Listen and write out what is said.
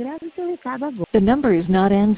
Grabe 'to, eh, kada The number is not answered.